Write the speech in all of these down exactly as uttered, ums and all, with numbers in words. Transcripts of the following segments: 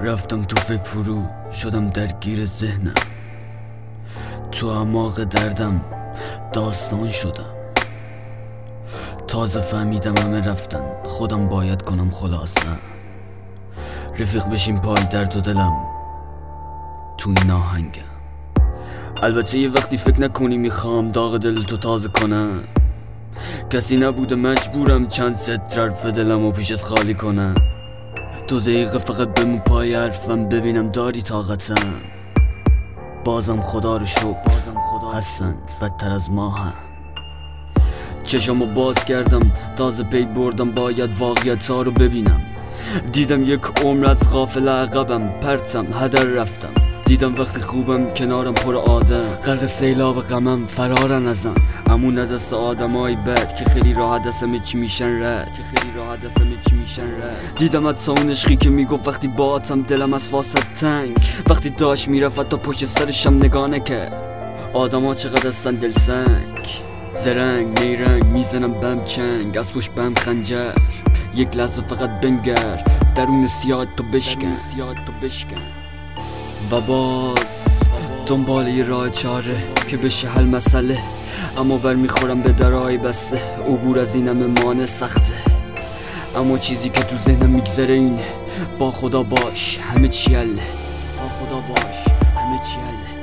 رفتم تو فکر فرو شدم درگیر ذهنم، تو اعماق دردم داستان شدم. تازه فهمیدم همه رفتن، خودم باید کنم خلاصه. رفیق بشیم پای درد و دلم تو این آهنگم. البته یه وقتی فکر نکنی میخوام داغ دل تو تازه کنم، کسی نبوده مجبورم چند ست حرف دلم و پیشت خالی کنم. دو دقیقه فقط بمون پای حرفم ببینم داری طاقتم. بازم خدا رو شکر بازم خدا هستن بدتر از ما هم. چشمو باز کردم تازه پی بردم باید واقعیت ها رو ببینم. دیدم یک عمر از غافل عقبم پرتم هدر رفتم. دیدم وقتی خوبم کنارم پر آدم، غرق سیلاب غمم فرارن ازم. امون دست آدمای بد که خیلی راحت دستم چی میشن رد که خیلی راحت دستم چی میشن رد. دیدم حتی اون عشقی که میگفت وقتی باهاتم دلم از واسط تنگ، وقتی داشت میرفت تا پشت سرشم نگاه نکرد. آدما چقدر هستن دل سنگ، زرنگ نیرنگ میزنم بم چنگ، از پشت بم خنجر. یک لحظه فقط بنگر درون سیاد تو بشکن تو بشکن و باز دنبال یه راه چاره که بشه حل مسئله. اما بر میخورم به درای بسته، عبور از این همه مانع سخته. اما چیزی که تو ذهنم میگذره اینه، با خدا باش همه چی حله. با خدا باش همه چی حله.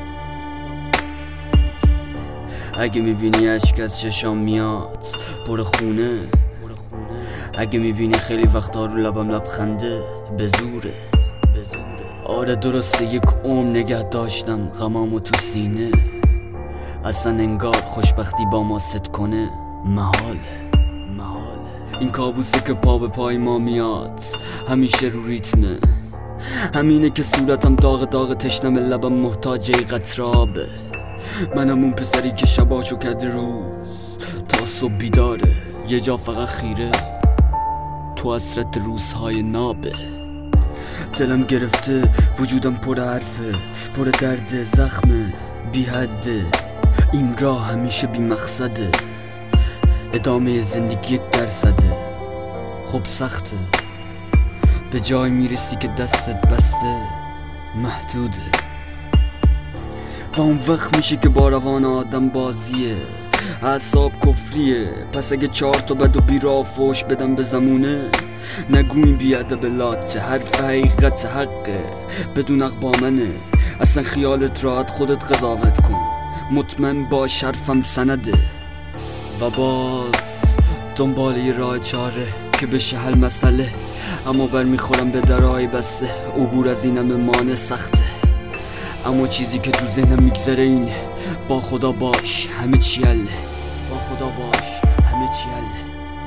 اگه میبینی اشک از چشام میاد پر خونه، اگه میبینی خیلی وقتا رو لبم لبخنده به زوره. آره درسته یک عمر نگه داشتم غمامو تو سینه، اصلا انگار خوشبختی با ما ست کنه محاله محاله. این کابوسه که پا به پای ما میاد همیشه رو ریتمه، همینه که صورتم داغ داغ تشنم لبم محتاج ای قطرابه. منم اون پسری که شباشو کرده روز تا صبح بیداره، یه جا فقط خیره تو حسرت روزهای نابه. دلم گرفته وجودم پر حرفه، پر درد زخمه بی حده. این راه همیشه بی مقصده، ادامه زندگی یک درصده. خب سخته به جای میرسی که دستت بسته محدوده، و اون وقت میشه که با روان آدم بازیه، اعصاب کفریه. پس اگه چهار تا بد و بیرا فوش بدم به زمونه، نگو این بیادب لاته حرف حقیقت حقه بدون اقبامنه. اصلا خیالت راحت خودت قضاوت کن، مطمئن باش حرفم سنده. و باز دنبال یه راه چاره که بشه حل مسئله، اما بر میخورم به درای بسته، عبور از این همه مانع سخته. اما چیزی که تو ذهنم میگذره اینه، با خدا باش همه چی حله. با خدا باش همه چی حله.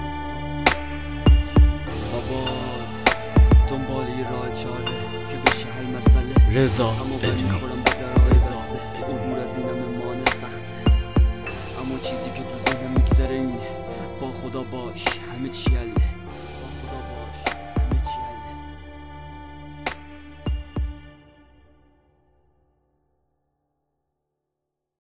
و باز دنبال یه راه چاره که بشه حل مسئله، رضا ادمی عبور از این همه مانع سخته. اما چیزی که تو ذهنم میگذره اینه، با خدا باش همه چی حله.